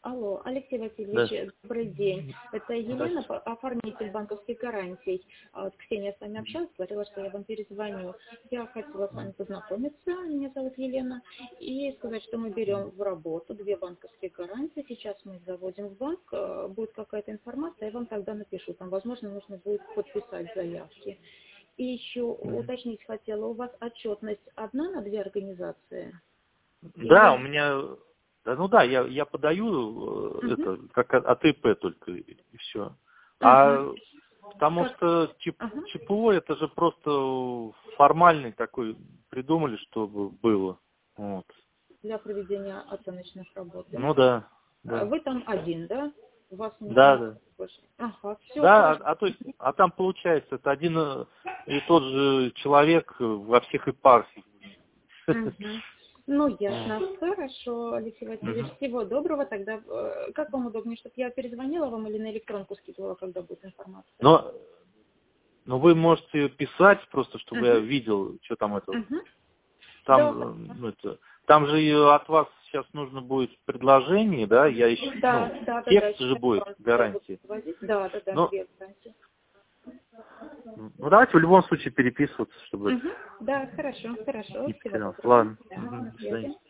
Алло, Алексей Да. Васильевич, добрый день. Это Елена, оформитель банковских гарантий. Ксения с вами общалась, говорила, что я вам перезвоню. Я хотела с вами познакомиться, меня зовут Елена, и сказать, что мы берем в работу 2 банковские гарантии. Сейчас мы их заводим в банк, будет какая-то информация, я вам тогда напишу. Там, возможно, нужно будет подписать заявки. И еще уточнить хотела, у вас отчетность одна на 2 организации? Да, Или... у меня, да, ну да, я подаю это как АТП только и все. Потому что ЧПО это же просто формальный такой придумали, чтобы было. Вот. Для проведения оценочных работ, да? Ну да, да. Вы там один, да? У вас Да, нет да. больше. Ага, все Да, хорошо. то есть, там получается, это один и тот же человек во всех епархиях. Мгм. Ну, ясно. Хорошо, Алексей Васильевич. Всего доброго. Тогда как вам удобнее, чтобы я перезвонила вам или на электронку скидывала, когда будет информация? Но вы можете писать просто, чтобы я видел, что там это. Да, Там же от вас сейчас нужно будет предложение, да? Я еще, да. текст же будет гарантии. Да, Ну, две гарантии. давайте в любом случае переписываться, чтобы Да, хорошо. не Всего потерялся. доброго. Ладно. Да, на До свидания. связи.